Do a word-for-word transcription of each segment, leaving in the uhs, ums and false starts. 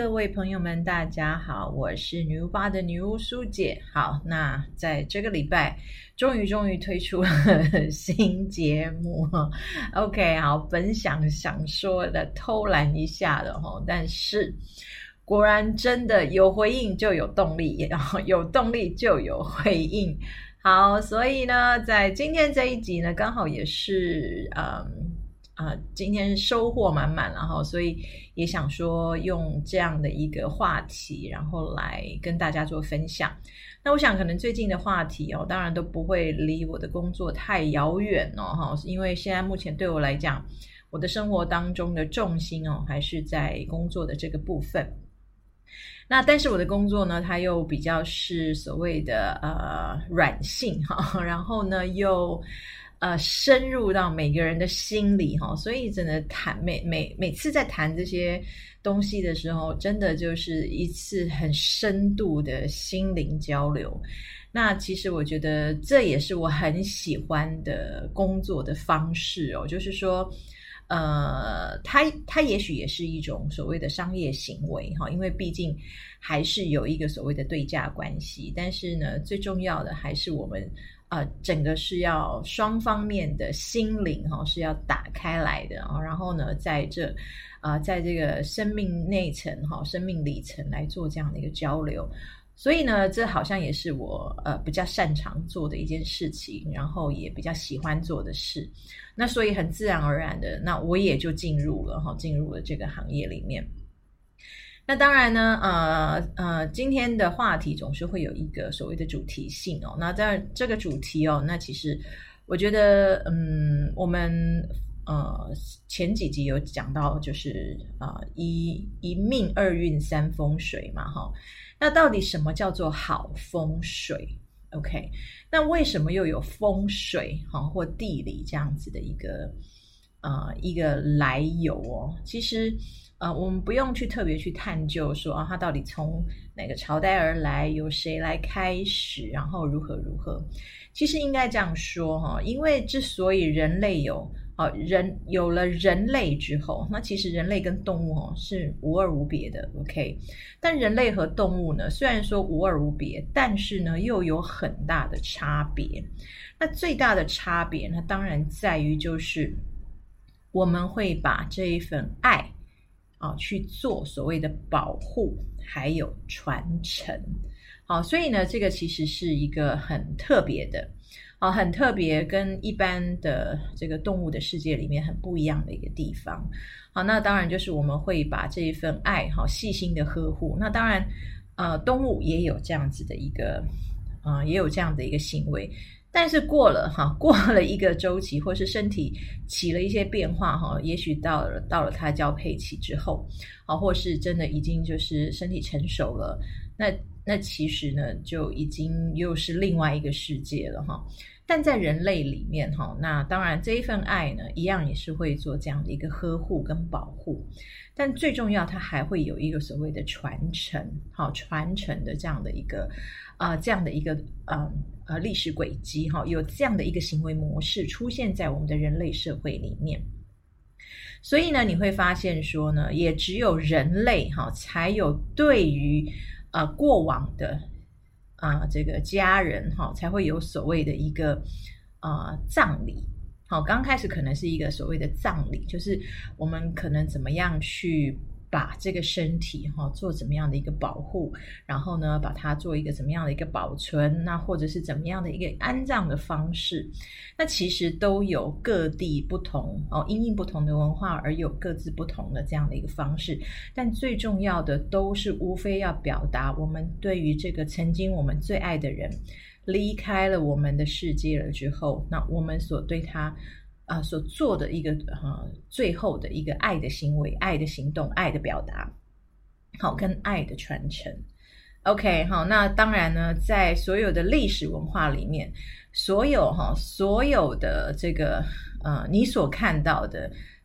各位朋友们大家好，我是女巫吧的女巫苏姐。好，那在这个礼拜终于终于推出了新节目 OK 好，本想想说的偷懒一下的，但是果然真的有回应就有动力，有动力就有回应。好，所以呢在今天这一集呢刚好也是嗯啊、呃，今天收获满满了哈，所以也想说用这样的一个话题，然后来跟大家做分享。那我想可能最近的话题哦，当然都不会离我的工作太遥远哦哈，因为现在目前对我来讲，我的生活当中的重心哦还是在工作的这个部分。那但是我的工作呢，它又比较是所谓的呃软性哈，然后呢又呃，深入到每个人的心里哈，所以真的谈每每每次在谈这些东西的时候，真的就是一次很深度的心灵交流。那其实我觉得这也是我很喜欢的工作的方式哦，就是说，呃，它它也许也是一种所谓的商业行为哈，因为毕竟还是有一个所谓的对价关系，但是呢，最重要的还是我们。呃，整个是要双方面的心灵哈、哦、是要打开来的啊、哦，然后呢，在这啊、呃，在这个生命内层哈、哦、生命里程来做这样的一个交流，所以呢，这好像也是我呃比较擅长做的一件事情，然后也比较喜欢做的事，那所以很自然而然的，那我也就进入了哈、哦，进入了这个行业里面。那当然呢，呃呃，今天的话题总是会有一个所谓的主题性哦。那在这个主题哦，那其实我觉得，嗯，我们呃前几集有讲到，就是啊、呃、一一命二运三风水嘛，哈。那到底什么叫做好风水 ？OK， 那为什么又有风水哈或地理这样子的一个呃一个来由哦？其实。呃，我们不用去特别去探究说啊，它到底从哪个朝代而来，由谁来开始，然后如何如何。其实应该这样说哈，因为之所以人类有啊人有了人类之后，那其实人类跟动物哦是无二无别的 ，OK。但人类和动物呢，虽然说无二无别，但是呢又有很大的差别。那最大的差别呢，当然在于就是我们会把这一份爱。啊，去做所谓的保护还有传承。好，所以呢这个其实是一个很特别的啊，很特别跟一般的这个动物的世界里面很不一样的一个地方。好，那当然就是我们会把这一份爱好细心的呵护。那当然呃动物也有这样子的一个啊、呃、也有这样的一个行为。但是过了哈，过了一个周期，或是身体起了一些变化哈，也许到了到了它交配期之后，啊，或是真的已经就是身体成熟了，那那其实呢就已经又是另外一个世界了哈。但在人类里面哈，那当然这一份爱呢，一样也是会做这样的一个呵护跟保护，但最重要，它还会有一个所谓的传承，好传承的这样的一个啊、呃、这样的一个嗯。呃，历史轨迹哈，有这样的一个行为模式出现在我们的人类社会里面，所以呢，你会发现说呢，也只有人类哈，才有对于呃过往的啊、呃、这个家人哈，才会有所谓的一个呃葬礼。好，刚开始可能是一个所谓的葬礼，就是我们可能怎么样去。把这个身体哈做怎么样的一个保护，然后呢把它做一个怎么样的一个保存，那或者是怎么样的一个安葬的方式，那其实都有各地不同哦，因应不同的文化而有各自不同的这样的一个方式，但最重要的都是无非要表达我们对于这个曾经我们最爱的人离开了我们的世界了之后，那我们所对他啊、呃，所做的一个呃，最后的一个爱的行为、爱的行动、爱的表达，好，跟爱的传承。OK， 好，那当然呢，在所有的历史文化里面，所有哈，所有的这个呃，你所看到的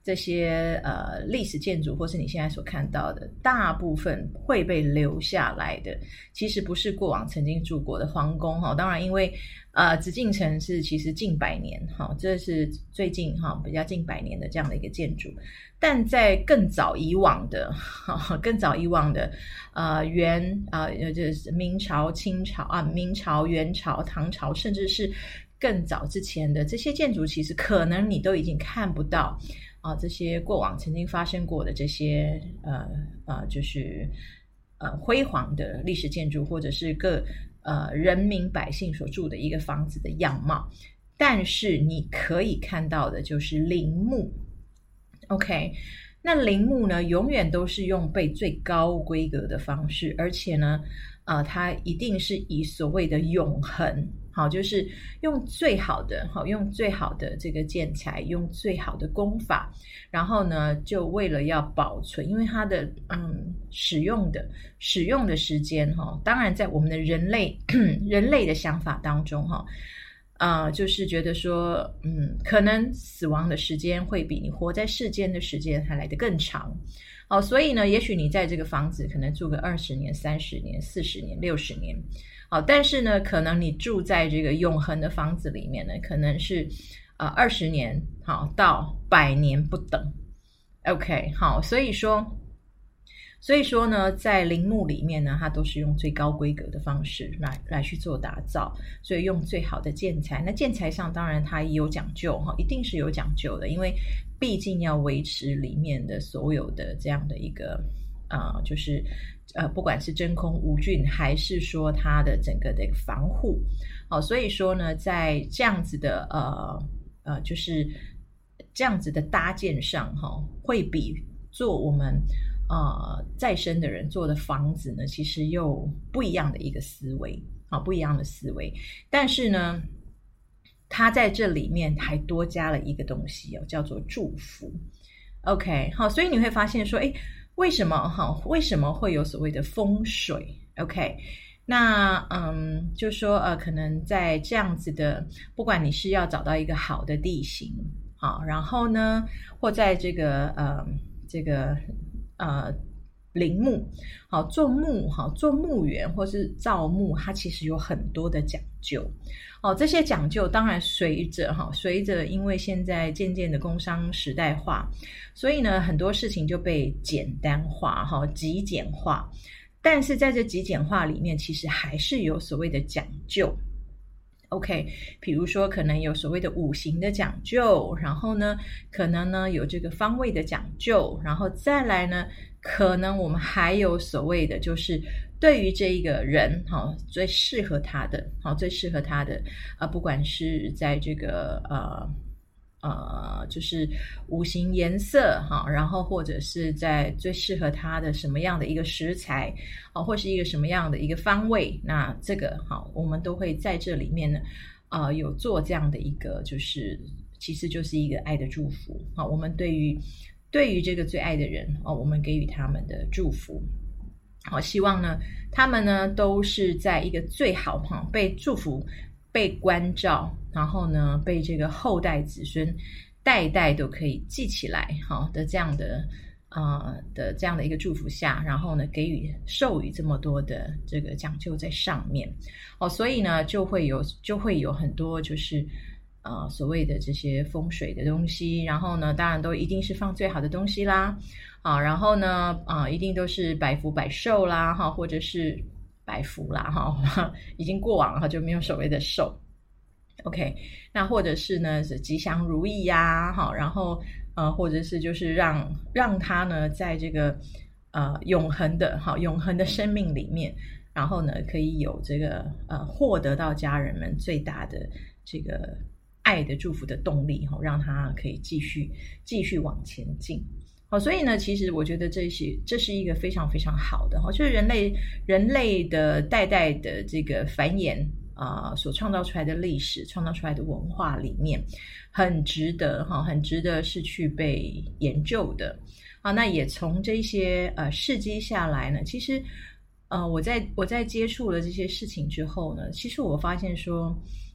这些呃历史建筑，或是你现在所看到的，大部分会被留下来的，其实不是过往曾经住过的皇宫哈。当然，因为呃紫禁城是其实近百年哈，这是最近哈比较近百年的这样的一个建筑，但在更早以往的哈，更早以往的呃元啊呃就是明朝、清朝啊、明朝、元朝、唐朝，甚至是更早之前的这些建筑，其实可能你都已经看不到。啊，这些过往曾经发生过的这些呃呃，就是呃辉煌的历史建筑，或者是各呃人民百姓所住的一个房子的样貌，但是你可以看到的就是陵墓。OK， 那陵墓呢，永远都是用被最高规格的方式，而且呢，呃，它一定是以所谓的永恒。好，就是用最好的，好，用最好的这个建材，用最好的工法，然后呢，就为了要保存，因为它的嗯使用的使用的时间哈，当然在我们的人类人类的想法当中哈，呃，就是觉得说，嗯，可能死亡的时间会比你活在世间的时间还来得更长。好，所以呢，也许你在这个房子可能住个二十年、三十年、四十年、六十年。好，但是呢，可能你住在这个永恒的房子里面呢，可能是呃二十年，好到百年不等。OK， 好，所以说，所以说呢，在陵墓里面呢，它都是用最高规格的方式来来去做打造，所以用最好的建材。那建材上当然它也有讲究哈，一定是有讲究的，因为毕竟要维持里面的所有的这样的一个呃，就是。呃，不管是真空无菌，还是说它的整个的防护，好，所以说呢，在这样子的呃呃，就是这样子的搭建上，哈、哦，会比做我们呃再生的人做的房子呢，其实又不一样的一个思维，啊、哦，不一样的思维。但是呢，它在这里面还多加了一个东西哦，叫做祝福。OK， 好，所以你会发现说，哎。为什么哈？为什么会有所谓的风水 ？OK， 那嗯，就说呃，可能在这样子的，不管你是要找到一个好的地形，好，然后呢，或在这个呃这个呃陵墓，好做墓，好做墓园或是造墓，它其实有很多的讲究。哦，这些讲究当然随着哈，随着因为现在渐渐的工商时代化，所以呢很多事情就被简单化哈，极简化。但是在这极简化里面，其实还是有所谓的讲究。OK， 比如说可能有所谓的五行的讲究，然后呢，可能呢有这个方位的讲究，然后再来呢，可能我们还有所谓的就是。对于这一个人，哈，最适合他的，好，最适合他的，啊，不管是在这个呃呃，就是五行颜色，哈，然后或者是在最适合他的什么样的一个食材，啊，或是一个什么样的一个方位，那这个好，我们都会在这里面呢，啊、呃，有做这样的一个，就是其实就是一个爱的祝福，啊，我们对于对于这个最爱的人，啊，我们给予他们的祝福。好，希望呢，他们呢都是在一个最好哈被祝福、被关照，然后呢被这个后代子孙代代都可以记起来哈的这样的呃的这样的一个祝福下，然后呢给予授予这么多的这个讲究在上面。哦，所以呢就会有就会有很多就是呃所谓的这些风水的东西，然后呢当然都一定是放最好的东西啦。啊，然后呢，啊，一定都是百福百寿啦，哈，或者是百福啦，哈，已经过往了，就没有所谓的寿。OK， 那或者是呢是吉祥如意呀、啊，哈，然后呃，或者是就是让让他呢在这个呃永恒的哈永恒的生命里面，然后呢可以有这个呃获得到家人们最大的这个爱的祝福的动力，哈，让他可以继续继续往前进。好，所以呢，其实我觉得这是这是一个非常非常好的哈，就是人类人类的代代的这个繁衍啊、呃，所创造出来的历史、创造出来的文化里面，很值得哈，很值得是去被研究的啊。那也从这些呃事迹下来呢，其实呃我在我在接触了这些事情之后呢，其实我发现说，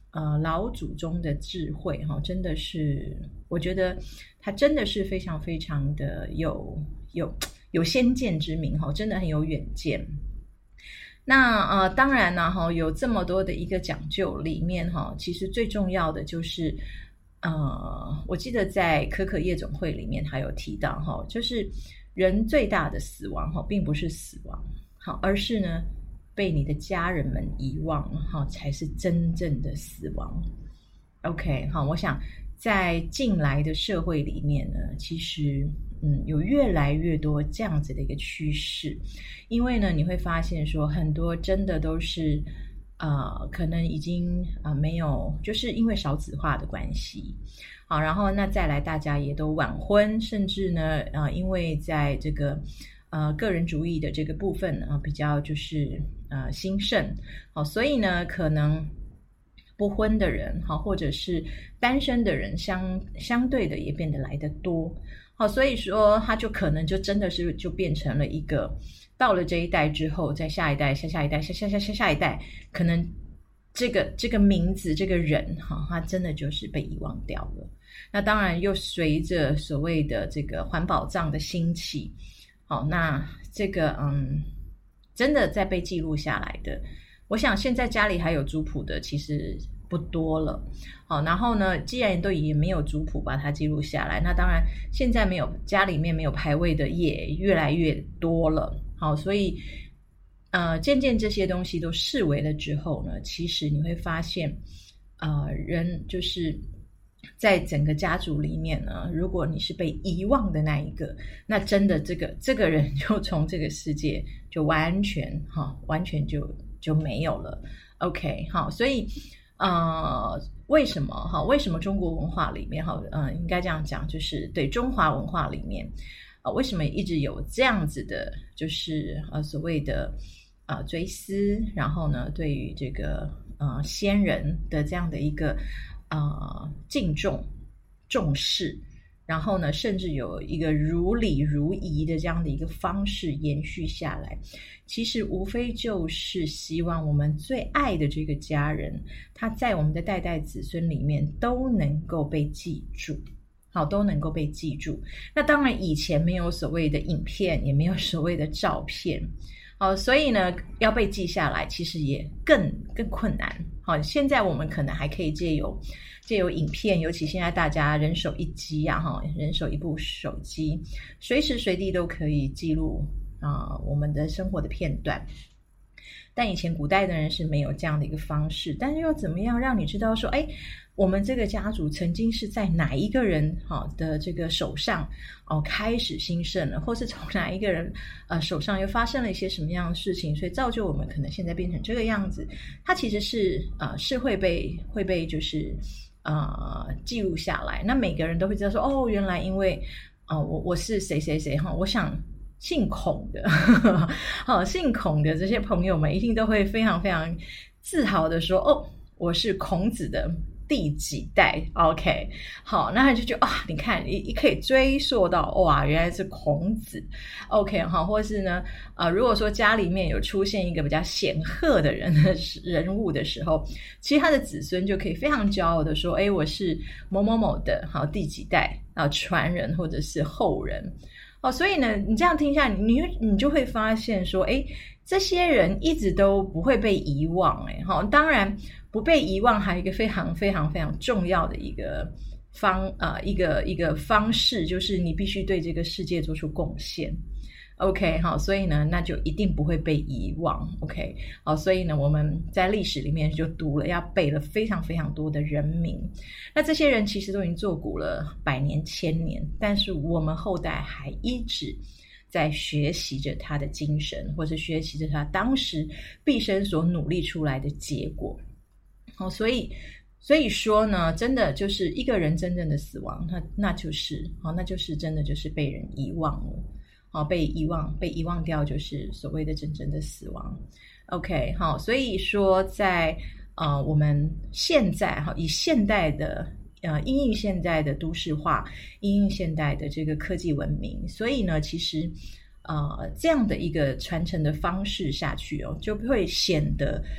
呃老祖宗的智慧哈，真的是我觉得他真的是非常非常的有有有先见之明哈，真的很有远见。那呃，当然呢，哈，有这么多的一个讲究里面哈，其实最重要的就是，呃，我记得在可可夜总会里面还有提到哈，就是人最大的死亡哈，并不是死亡，好，而是呢被你的家人们遗忘哈，才是真正的死亡。OK， 好，我想在近来的社会里面呢，其实嗯，有越来越多这样子的一个趋势，因为呢，你会发现说很多真的都是呃，可能已经啊、呃、没有，就是因为少子化的关系，好，然后那再来大家也都晚婚，甚至呢，呃，因为在这个呃个人主义的这个部分啊、呃，比较就是呃兴盛，好，所以呢，可能不婚的人，好，或者是单身的人相相对的也变得来得多。好，所以说他就可能就真的是就变成了一个，到了这一代之后，在下一代、下下一代、下下下下下一代，可能这个这个名字、这个人哈，他真的就是被遗忘掉了。那当然又随着所谓的这个环保葬的兴起，好，那这个嗯，真的在被记录下来的，我想现在家里还有族谱的，其实不多了。好，然后呢，既然都也没有族谱把它记录下来，那当然现在没有家里面没有牌位的也越来越多了。好，所以呃，渐渐这些东西都式微了之后呢，其实你会发现，呃，人就是在整个家族里面呢，如果你是被遗忘的那一个，那真的这个这个人就从这个世界就完全哈，完全就就没有了。OK， 好，所以呃，为什么哈？为什么中国文化里面哈，嗯，应该这样讲，就是对中华文化里面啊、呃，为什么一直有这样子的，就是呃所谓的呃追思，然后呢，对于这个呃先人的这样的一个呃敬重重视，然后呢，甚至有一个如礼如仪的这样的一个方式延续下来。其实无非就是希望我们最爱的这个家人，他在我们的代代子孙里面都能够被记住，好，都能够被记住。那当然以前没有所谓的影片，也没有所谓的照片，好，所以呢要被记下来其实也更更困难。好，现在我们可能还可以借由借由影片，尤其现在大家人手一机啊，哈，人手一部手机，随时随地都可以记录啊、呃，我们的生活的片段。但以前古代的人是没有这样的一个方式，但是又怎么样让你知道说，哎，我们这个家族曾经是在哪一个人好的这个手上哦开始兴盛了，或是从哪一个人呃手上又发生了一些什么样的事情，所以造就我们可能现在变成这个样子。它其实是呃是会被会被就是呃记录下来，那每个人都会知道说，哦，原来因为哦、呃、我我是谁谁谁哈，我想。姓孔的好，姓孔的这些朋友们一定都会非常非常自豪的说，哦，我是孔子的第几代 OK， 好，那他就觉得啊，你看你你可以追溯到哇，原来是孔子 OK， 好，或是呢呃，如果说家里面有出现一个比较显赫的人的人物的时候，其实他的子孙就可以非常骄傲的说，诶，我是某某某的好第几代啊传人或者是后人。哦，所以呢，你这样听下来，你你就会发现说，哎，这些人一直都不会被遗忘，哎，好，当然不被遗忘还有一个非常非常非常重要的一个方呃一个一个方式，就是你必须对这个世界做出贡献。OK， 好，所以呢，那就一定不会被遗忘。OK， 好，所以呢，我们在历史里面就读了，要背了非常非常多的人名。那这些人其实都已经作古了百年、千年，但是我们后代还一直在学习着他的精神，或者学习着他当时毕生所努力出来的结果。好，所以所以说呢，真的就是一个人真正的死亡，那那就是好，那就是真的就是被人遗忘了。好，被遗忘被遗忘掉就是所谓的真正的死亡。 OK， 好，所以说在呃我们现在哈以现代的呃因应现代的都市化，因应现代的这个科技文明，所以呢其实呃这样的一个传承的方式下去哦，就会显得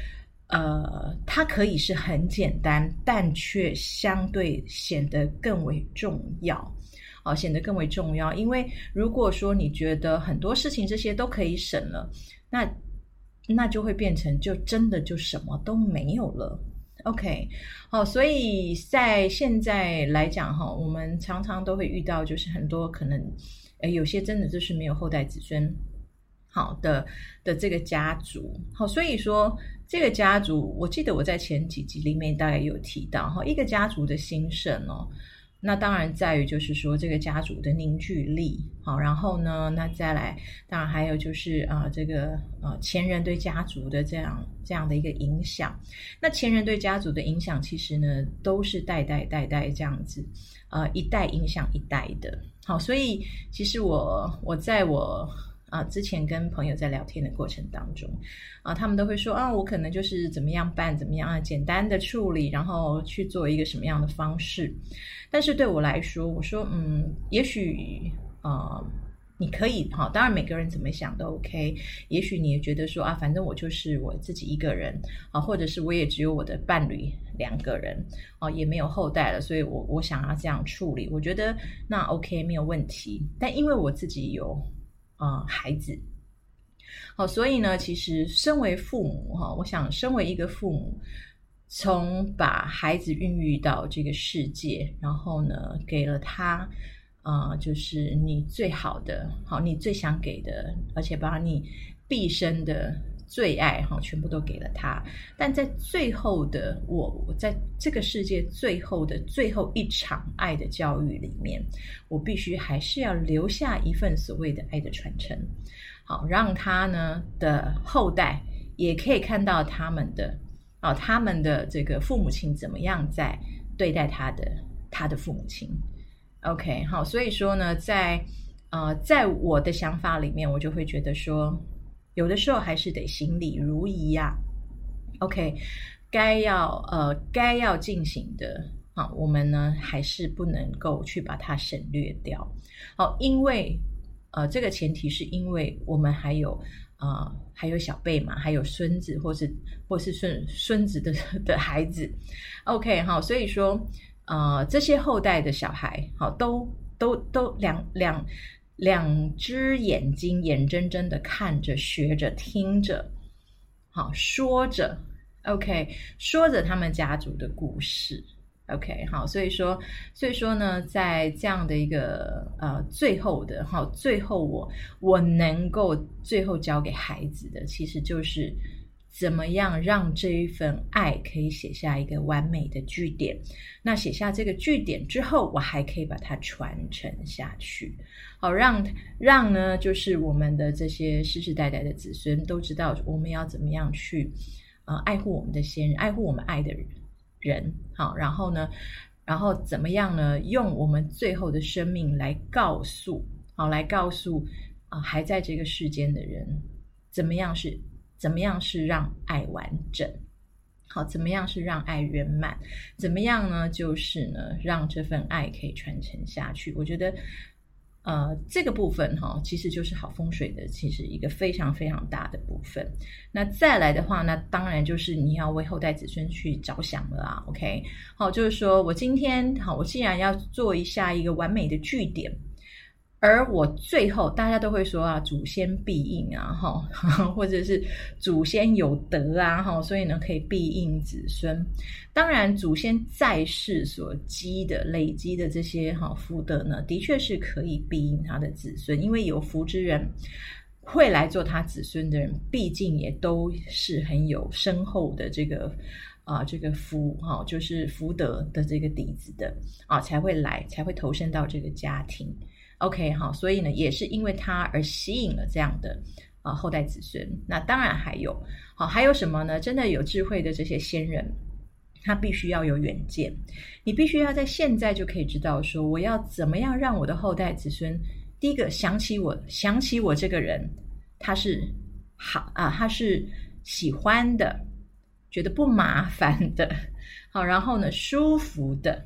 呃，它可以是很简单，但却相对显得更为重要，哦，显得更为重要。因为如果说你觉得很多事情这些都可以省了，那那就会变成就真的就什么都没有了。OK， 好，所以在现在来讲哈，我们常常都会遇到，就是很多可能，呃，有些真的就是没有后代子孙。好的的这个家族，好，所以说这个家族，我记得我在前几集里面大概有提到哈，一个家族的兴盛哦，那当然在于就是说这个家族的凝聚力，好，然后呢，那再来，当然还有就是啊、呃，这个呃前人对家族的这样这样的一个影响，那前人对家族的影响，其实呢都是代代代代这样子，呃，一代影响一代的，好，所以其实我我在我。啊，之前跟朋友在聊天的过程当中，啊，他们都会说啊，我可能就是怎么样办，怎么样啊，简单的处理，然后去做一个什么样的方式。但是对我来说，我说，嗯，也许呃，你可以哈，当然每个人怎么想都 OK。也许你也觉得说啊，反正我就是我自己一个人啊，或者是我也只有我的伴侣两个人啊，也没有后代了，所以我我想要这样处理，我觉得那 OK 没有问题。但因为我自己有。呃，孩子，好，所以呢，其实身为父母哈，我想身为一个父母，从把孩子孕育到这个世界，然后呢，给了他，呃，就是你最好的，好，你最想给的，而且把你毕生的最爱哈，全部都给了他。但在最后的我，我在这个世界最后的最后一场爱的教育里面，我必须还是要留下一份所谓的爱的传承，好，让他呢的后代也可以看到他们的啊，他们的这个父母亲怎么样在对待他的他的父母亲。OK， 好，所以说呢，在呃，在我的想法里面，我就会觉得说。有的时候还是得行礼如仪呀、啊、，OK， 该要呃该要进行的啊，我们呢还是不能够去把它省略掉，好，因为呃这个前提是因为我们还有呃还有小辈嘛，还有孙子或是或是孙孙子的的孩子 ，OK， 好，所以说呃这些后代的小孩好都都都两两。两只眼睛眼睁睁的看着学着听着好说着 OK 说着他们家族的故事 OK 好，所以说所以说呢在这样的一个呃最后的好最后我我能够最后教给孩子的其实就是怎么样让这一份爱可以写下一个完美的句点，那写下这个句点之后我还可以把它传承下去，好，让让呢就是我们的这些世世代代的子孙都知道我们要怎么样去呃爱护我们的先人，爱护我们爱的人，好，然后呢然后怎么样呢用我们最后的生命来告诉好来告诉啊、呃、还在这个世间的人怎么样是怎么样是让爱完整，好，怎么样是让爱圆满，怎么样呢就是呢让这份爱可以传承下去。我觉得呃这个部分哈、哦，其实就是好风水的其实一个非常非常大的部分。那再来的话，那当然就是你要为后代子孙去着想了啊 OK， 好，就是说我今天好，我既然要做一下一个完美的句点，而我最后大家都会说啊，祖先必应啊，或者是祖先有德啊，所以呢可以必应子孙。当然，祖先在世所积的、累积的这些哈福德呢，的确是可以必应他的子孙，因为有福之人会来做他子孙的人，毕竟也都是很有深厚的这个啊、呃，这个福哈、哦，就是福德的这个底子的啊，才会来，才会投身到这个家庭。OK 好，所以呢也是因为他而吸引了这样的呃后代子孙。那当然还有好还有什么呢？真的有智慧的这些先人，他必须要有远见，你必须要在现在就可以知道说我要怎么样让我的后代子孙第一个想起我想起我这个人他是好啊，他是喜欢的，觉得不麻烦的，好，然后呢舒服的，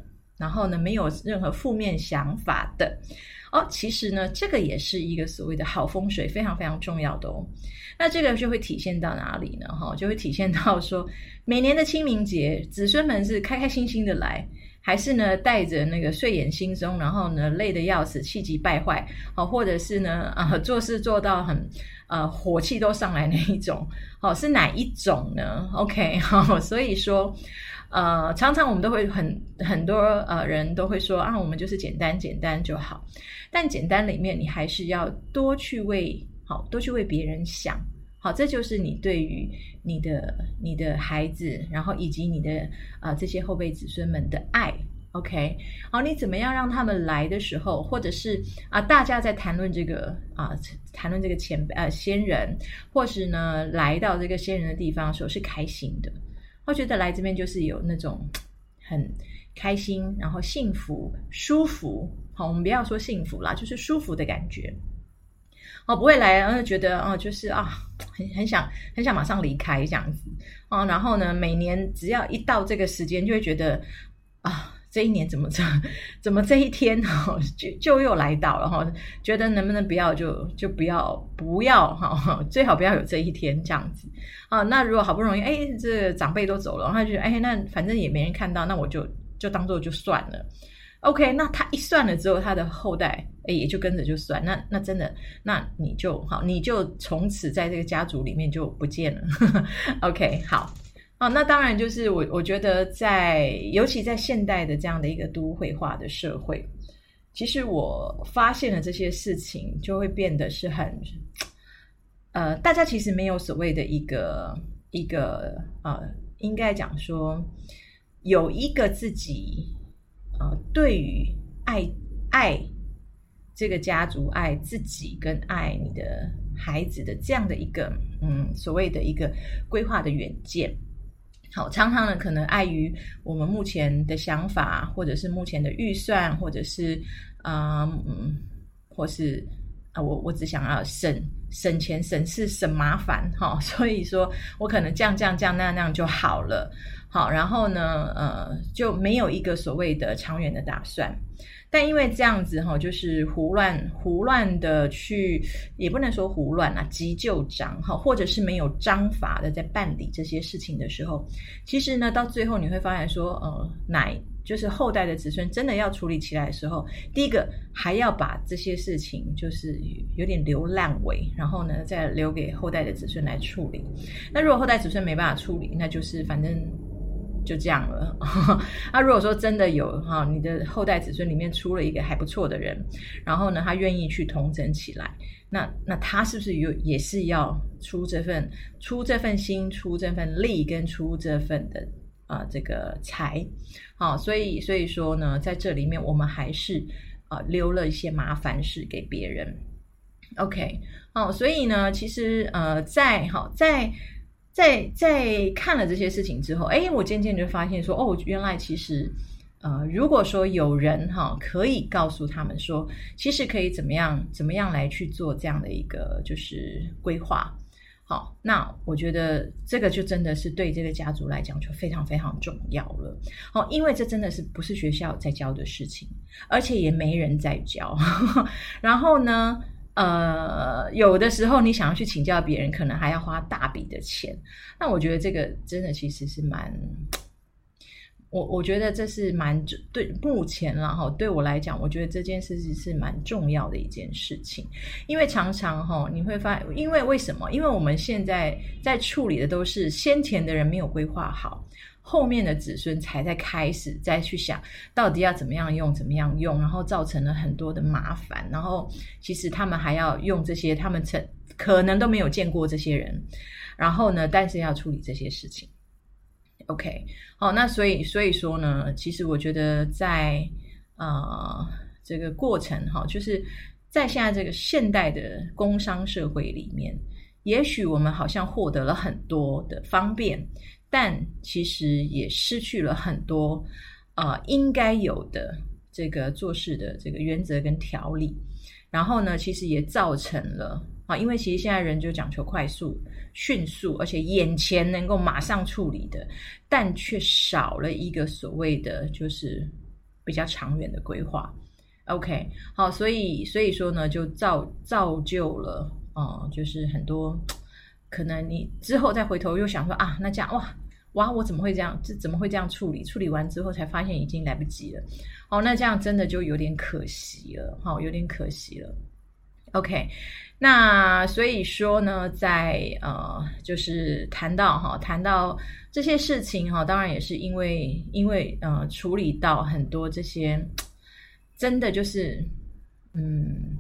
然后呢没有任何负面想法的哦，其实呢这个也是一个所谓的好风水，非常非常重要的哦。那这个就会体现到哪里呢？就会体现到说每年的清明节，子孙们是开开心心的来，还是呢带着那个睡眼惺忪，然后呢累得要死，气急败坏，或者是呢、呃、做事做到很呃火气都上来那一种，是哪一种呢 ？OK， 所以说呃常常我们都会很很多呃人都会说啊，我们就是简单简单就好，但简单里面你还是要多去为好多去为别人想。好，这就是你对于你的你的孩子，然后以及你的呃这些后辈子孙们的爱 ，OK， 好，你怎么样让他们来的时候，或者是啊、呃、大家在谈论这个啊、呃、谈论这个前呃先人，或是呢来到这个先人的地方的时候是开心的，我觉得来这边就是有那种很开心，然后幸福舒服，好，我们不要说幸福啦，就是舒服的感觉。哦，不会来，然后觉得哦，就是啊，很很想很想马上离开这样子哦。然后呢，每年只要一到这个时间，就会觉得啊，这一年怎么这怎么这一天哦，就就又来到了哈、哦。觉得能不能不要就就不要不要哈、哦，最好不要有这一天这样子啊。那如果好不容易哎，这长辈都走了，然后他就觉得哎，那反正也没人看到，那我就就当做就算了。OK， 那他一算了之后，他的后代也就跟着就算，那那真的，那你就好，你就从此在这个家族里面就不见了。OK， 好，哦，那当然就是我我觉得在尤其在现代的这样的一个都会化的社会，其实我发现了这些事情就会变得是很，呃，大家其实没有所谓的一个一个呃，应该讲说有一个自己。呃，对于爱爱这个家族、爱自己跟爱你的孩子的这样的一个嗯所谓的一个规划的远见，好，常常呢可能碍于我们目前的想法，或者是目前的预算，或者是呃嗯，或是啊、呃，我我只想要省省钱、省事、省麻烦哈、哦，所以说我可能这样这样这样那样那样就好了。好，然后呢，呃，就没有一个所谓的长远的打算。但因为这样子哈，就是胡乱胡乱的去，也不能说胡乱啊，急就章哈，或者是没有章法的在办理这些事情的时候，其实呢，到最后你会发现说，呃，乃就是后代的子孙真的要处理起来的时候，第一个还要把这些事情就是有点留烂尾，然后呢，再留给后代的子孙来处理。那如果后代子孙没办法处理，那就是反正。就这样了。那、啊、如果说真的有哈，你的后代子孙里面出了一个还不错的人，然后呢，他愿意去统整起来，那那他是不是有也是要出这份出这份心，出这份力，跟出这份的啊、呃、这个财？好，所以所以说呢，在这里面我们还是啊、呃、留了一些麻烦事给别人。OK， 好，所以呢，其实呃，在好在。在在看了这些事情之后，哎，我渐渐就发现说，哦，原来其实，呃，如果说有人哈可以告诉他们说，其实可以怎么样怎么样来去做这样的一个就是规划，好，那我觉得这个就真的是对这个家族来讲就非常非常重要了，哦，因为这真的是不是学校在教的事情，而且也没人在教，然后呢？呃，有的时候你想要去请教别人，可能还要花大笔的钱。那我觉得这个真的其实是蛮，我我觉得这是蛮对目前啦哈，对我来讲，我觉得这件事情是蛮重要的一件事情。因为常常哈你会发现，因为为什么？因为我们现在在处理的都是先前的人没有规划好。后面的子孙才在开始再去想到底要怎么样用怎么样用，然后造成了很多的麻烦，然后其实他们还要用这些他们曾可能都没有见过这些人，然后呢但是要处理这些事情。 OK， 好，那所以所以说呢，其实我觉得在呃这个过程哈，就是在现在这个现代的工商社会里面，也许我们好像获得了很多的方便，但其实也失去了很多呃应该有的这个做事的这个原则跟条理，然后呢其实也造成了啊，因为其实现在人就讲求快速迅速，而且眼前能够马上处理的，但却少了一个所谓的就是比较长远的规划。OK， 好，所以所以说呢，就造造就了，嗯，就是很多可能你之后再回头又想说啊，那这样哇哇，我怎么会这样？这怎么会这样处理？处理完之后才发现已经来不及了。哦，那这样真的就有点可惜了，好，有点可惜了。OK， 那所以说呢，在呃，就是谈到哈，谈到这些事情哈，当然也是因为因为呃，处理到很多这些。真的就是，嗯，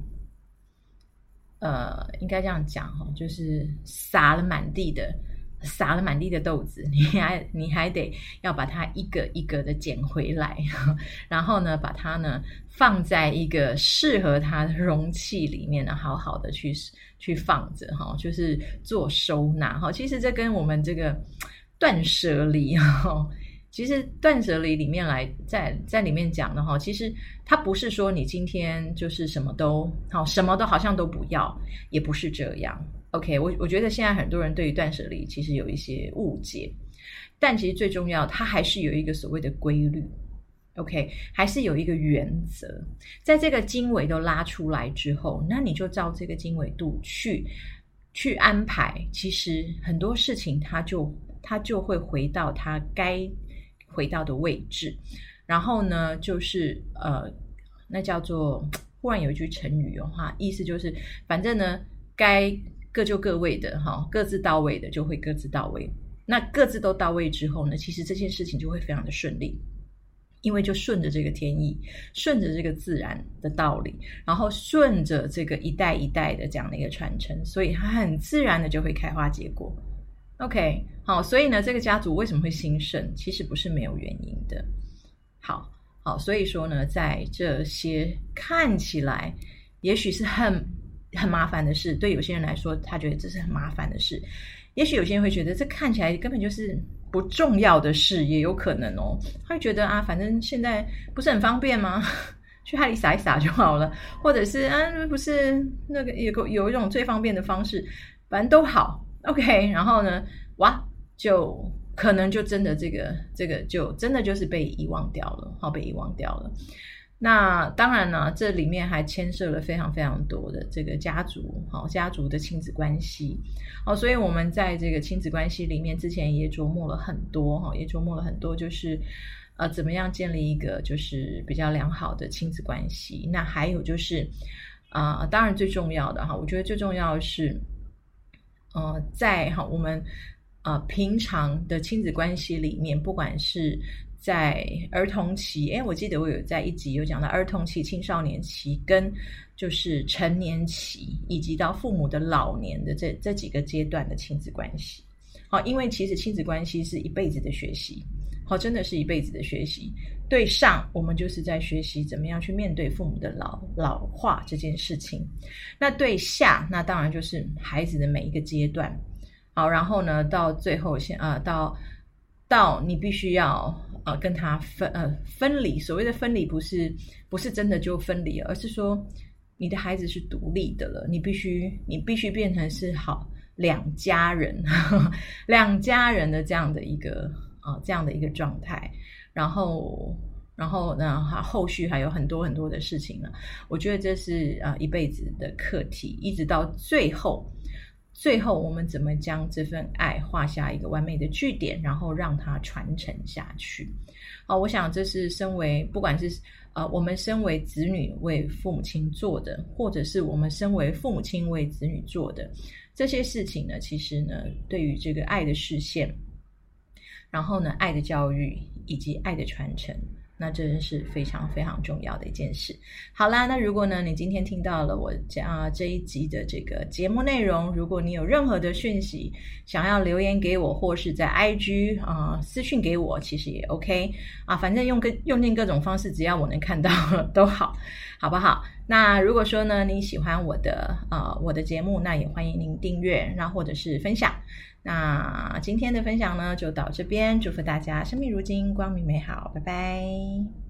呃，应该这样讲哈，就是撒了满地的，撒了满地的豆子，你还你还得要把它一个一个的捡回来，然后呢，把它呢放在一个适合它的容器里面呢，好好的去去放着哈，就是做收纳哈。其实这跟我们这个断舍离哈。其实断舍离里面来在在里面讲的哈，其实它不是说你今天就是什么都好，什么都好像都不要，也不是这样。OK， 我我觉得现在很多人对于断舍离其实有一些误解，但其实最重要，它还是有一个所谓的规律。OK， 还是有一个原则，在这个经纬都拉出来之后，那你就照这个经纬度去去安排，其实很多事情它就它就会回到它该回到的位置。然后呢就是呃那叫做忽然有一句成语的话，意思就是反正呢该各就各位的哈，各自到位的就会各自到位。那各自都到位之后呢，其实这件事情就会非常的顺利，因为就顺着这个天意，顺着这个自然的道理，然后顺着这个一代一代的这样的一个传承，所以它很自然的就会开花结果。OK， 好，所以呢，这个家族为什么会兴盛，其实不是没有原因的。好，好，所以说呢，在这些看起来也许是很很麻烦的事，对有些人来说，他觉得这是很麻烦的事。也许有些人会觉得这看起来根本就是不重要的事，也有可能哦。他会觉得啊，反正现在不是很方便吗？去海里撒一撒就好了，或者是啊，不是那个有有一种最方便的方式，反正都好。OK， 然后呢，哇，就可能就真的这个这个就真的就是被遗忘掉了，好，被遗忘掉了。那当然呢，这里面还牵涉了非常非常多的这个家族，好，家族的亲子关系，好，所以我们在这个亲子关系里面之前也琢磨了很多，哈，也琢磨了很多，就是呃，怎么样建立一个就是比较良好的亲子关系。那还有就是啊、呃，当然最重要的哈，我觉得最重要的是。呃，在哈我们呃平常的亲子关系里面，不管是在儿童期，诶，我记得我有在一集有讲到儿童期、青少年期跟就是成年期，以及到父母的老年的这这几个阶段的亲子关系。好，因为其实亲子关系是一辈子的学习，好，真的是一辈子的学习。对上，我们就是在学习怎么样去面对父母的老老化这件事情。那对下，那当然就是孩子的每一个阶段。好，然后呢，到最后先呃，到到你必须要呃跟他分呃分离。所谓的分离，不是不是真的就分离，而是说你的孩子是独立的了，你必须你必须变成是好两家人，呵呵两家人的这样的一个呃这样的一个状态。然后，然后呢？后续还有很多很多的事情呢。我觉得这是呃一辈子的课题，一直到最后，最后我们怎么将这份爱画下一个完美的句点，然后让它传承下去。好，我想这是身为不管是呃我们身为子女为父母亲做的，或者是我们身为父母亲为子女做的这些事情呢，其实呢，对于这个爱的实现。然后呢，爱的教育以及爱的传承，那真是非常非常重要的一件事。好啦，那如果呢你今天听到了我啊、呃、这一集的这个节目内容，如果你有任何的讯息想要留言给我，或是在 I G 啊、呃、私讯给我，其实也 OK 啊，反正用各用尽各种方式，只要我能看到都好，好不好？那如果说呢你喜欢我的呃我的节目，那也欢迎您订阅，那或者是分享。那今天的分享呢就到这边，祝福大家生命如金，光明美好，拜拜。